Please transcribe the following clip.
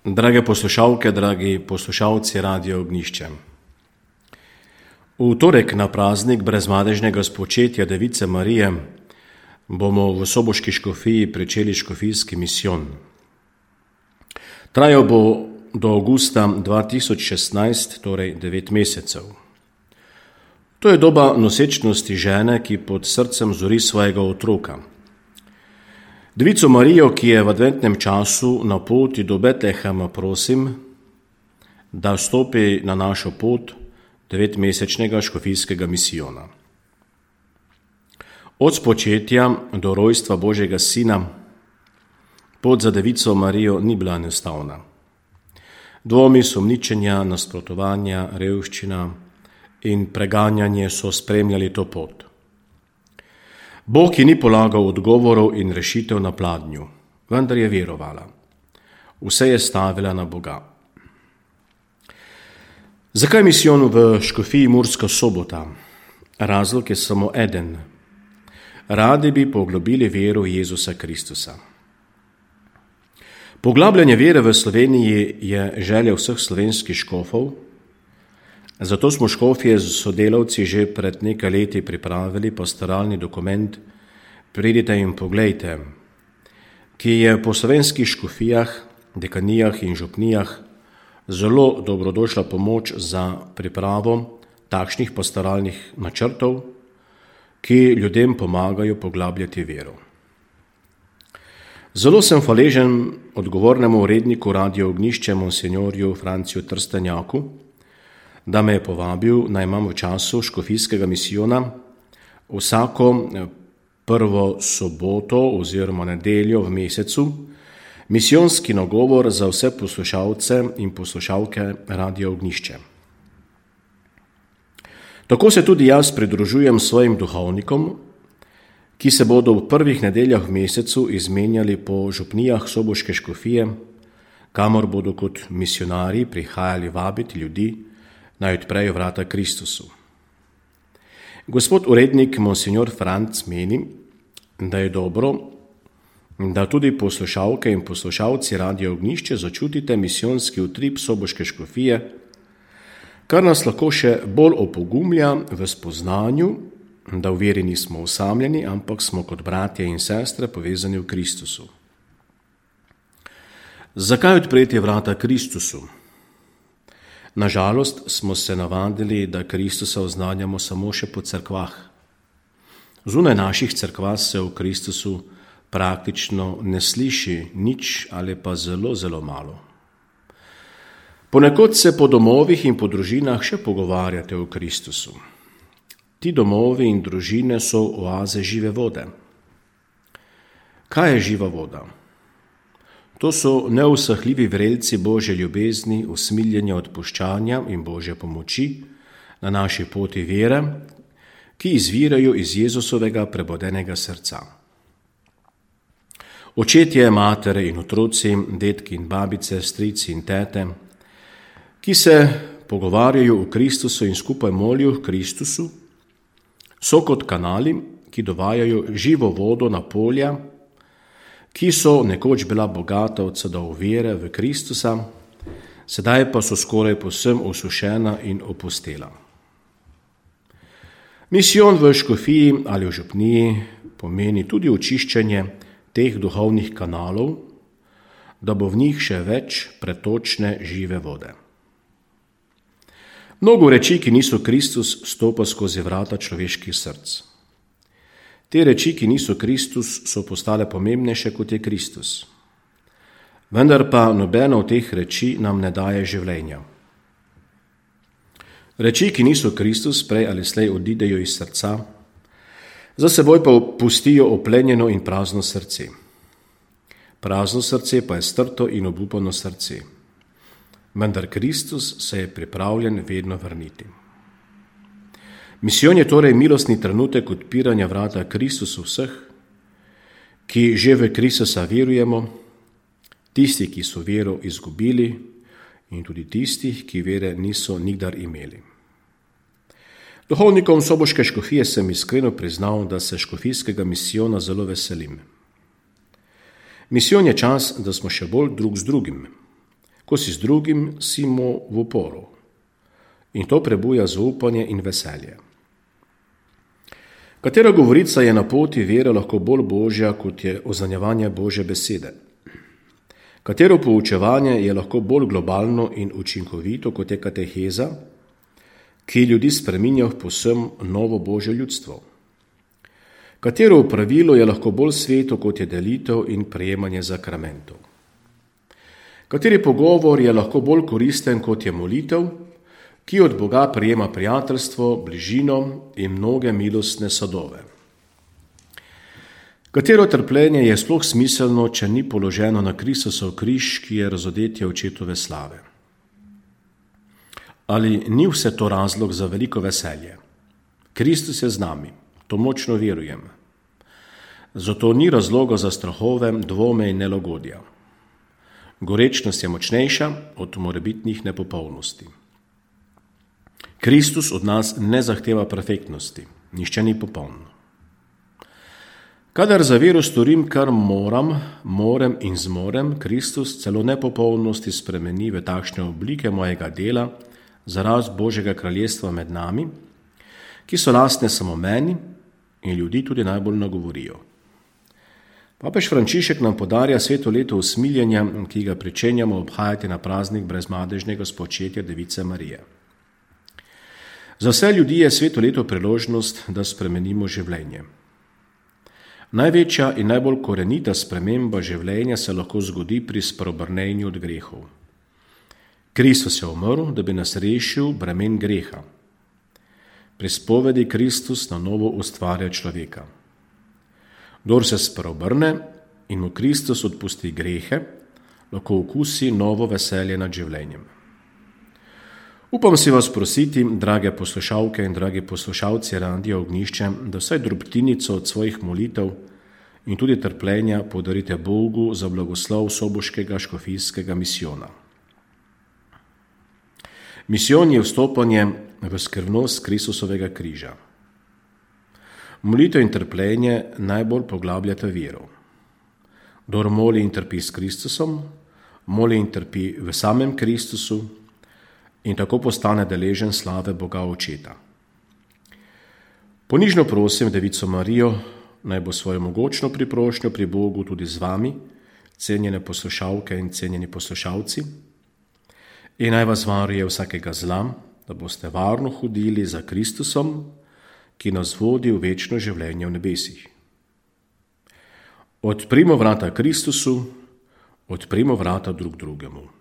Drage poslušalke, dragi poslušalci Radia Ognjišče. V torek na praznik brezmadežnega spočetja Device Marije bomo v soboški škofiji pričeli škofijski misijon. Trajal bo do avgusta 2016, torej 9 mesecev. To je doba nosečnosti žene, ki pod srcem zori svojega otroka. Devico Marijo, ki je v adventnem času na poti do Betlehema, prosim, da stopi na našo pot 9-mesečnega škofijskega misijona. Od spočetja do rojstva Božjega Sina pot za Devico Marijo ni bila enostavna. Dvomi, sumničenja, nasprotovanja, revščina in preganjanje so spremljali to pot. Bog ji ni polagal odgovorov in rešitev na pladnju, vendar je verovala. Vse je stavila na Boga. Zakaj misijon v škofiji Murska Sobota? Razlog je samo eden. Radi bi poglobili vero Jezusa Kristusa. Poglabljanje vere v Sloveniji je želja vseh slovenskih škofov, zato smo škofje z sodelavci že pred nekaj leti pripravili pastoralni dokument Pridite in poglejte, ki je po slovenskih škofijah, dekanijah in župnijah zelo dobrodošla pomoč za pripravo takšnih pastoralnih načrtov, ki ljudem pomagajo poglabljati vero. Zelo sem hvaležen odgovornemu uredniku Radia Ognjišče monsinjorju Franciju Trstenjaku, da me je povabil, naj imam v času škofijskega misijona vsako prvo soboto oziroma nedeljo v mesecu misijonski nagovor za vse poslušalce in poslušalke Radia Ognjišče. Tako se tudi jaz pridružujem svojim duhovnikom, ki se bodo v prvih nedeljah v mesecu izmenjali po župnijah soboške škofije, kamor bodo kot misionarji prihajali vabiti ljudi, naj odprejo vrata Kristusu. Gospod urednik monsinjor Franc meni, da je dobro, da tudi poslušalke in poslušalci Radia Ognjišče začutite misijonski utrip soboške škofije, kar nas lahko še bolj opogumlja v spoznanju, da v veri nismo osamljeni, ampak smo kot bratje in sestre povezani v Kristusu. Zakaj odpreti vrata Kristusu? Nažalost smo se navadili, da Kristusa oznanjamo samo še po cerkvah. Zunaj naših cerkva se v Kristusu praktično ne sliši nič ali pa zelo, zelo malo. Ponekod se po domovih in po družinah še pogovarjate o Kristusu. Ti domovi in družine so oaze žive vode. Kaj je živa voda? To so neusahljivi vrelci Božje ljubezni, usmiljenja, odpuščanja in Božje pomoči na naši poti vere, ki izvirajo iz Jezusovega prebudenega srca. Očetje, matere in otroci, dedki in babice, strici in tete, ki se pogovarjajo o Kristusu in skupaj molijo v Kristusu, so kot kanali, ki dovajajo živo vodo na polja, ki so nekoč bila bogata od sadov vere v Kristusa, sedaj pa so skoraj povsem osušena in opustela. Misijon v škofiji ali v župniji pomeni tudi očiščenje teh duhovnih kanalov, da bo v njih še več pretočne žive vode. Mnogo reči, ki niso Kristus, stopa skozi vrata človeških src. Te reči, ki niso Kristus, so postale pomembnejše, kot je Kristus. Vendar pa nobena od teh reči nam ne daje življenja. Reči, ki niso Kristus, prej ali slej odidejo iz srca, za seboj pa pustijo oplenjeno in prazno srce. Prazno srce pa je strto in obupano srce. Vendar Kristus se je pripravljen vedno vrniti. Misijon je torej milostni trenutek odpiranja vrata Kristusu vseh, ki že v Kristusa verujemo, tisti, ki so vero izgubili in tudi tistih, ki vere niso nikdar imeli. Duhovnikom soboške škofije sem iskreno priznal, da se škofijskega misijona zelo veselim. Misijon je čas, da smo še bolj drug z drugim, Ko si z drugim, si mu v oporu. In to prebuja zaupanje in veselje. Katera govorica je na poti vere lahko bolj božja, kot je ozanjevanje Božje besede? Katero poučevanje je lahko bolj globalno in učinkovito, kot je kateheza, ki ljudi spreminja v povsem novo Božje ljudstvo? Katero pravilo je lahko bolj sveto, kot je delitev in prejemanje zakramentov? Kateri pogovor je lahko bolj koristen, kot je molitev, ki od Boga prejema prijateljstvo, bližino in mnoge milostne sadove? Katero trpljenje je sploh smiselno, če ni položeno na Kristusov križ, ki je razodetje očetove slave? Ali ni vse to razlog za veliko veselje? Kristus je z nami, to močno verujem. Zato ni razloga za strahove, dvome in nelagodja. Gorečnost je močnejša od morebitnih nepopolnosti. Kristus od nas ne zahteva perfektnosti, nihče ni popoln. Kadar za vero storim, kar morem in zmorem, Kristus celo nepopolnosti spremeni v takšne oblike mojega dela za rast Božjega kraljestva med nami, ki so lastne samo meni in ljudi tudi najbolj nagovorijo. Papež Frančišek nam podarja sveto leto usmiljenja, ki ga pričenjamo obhajati na praznik brezmadežnega spočetja Device Marije. Za vse ljudi je sveto leto priložnost, da spremenimo življenje. Največja in najbolj korenita sprememba življenja se lahko zgodi pri spreobrnenju od grehov. Kristus je umrl, da bi nas rešil bremen greha. Pri spovedi Kristus na novo ustvarja človeka. Kdor se spreobrne in mu Kristus odpusti grehe, lahko okusi novo veselje nad življenjem. Upam si vas prositi, drage poslušalke in dragi poslušalci Radia Ognjišče, da vsaj drobtinico od svojih molitev in tudi trpljenja podarite Bogu za blagoslov soboškega škofijskega misijona. Misijon je vstopanje v skrivnost Kristusovega križa. Molitev in trpljenje najbolj poglabljata vero. Kdor moli in trpi s Kristusom, moli in trpi v samem Kristusu in tako postane deležen slave Boga Očeta. Ponižno prosim Devico Marijo, naj bo svojo mogočno priprošnjo pri Bogu tudi z vami, cenjene poslušalke in cenjeni poslušalci, in naj vas varuje vsakega zla, da boste varno hodili za Kristusom, ki nas vodi v večno življenje v nebesih. Odprimo vrata Kristusu, odprimo vrata drug drugemu.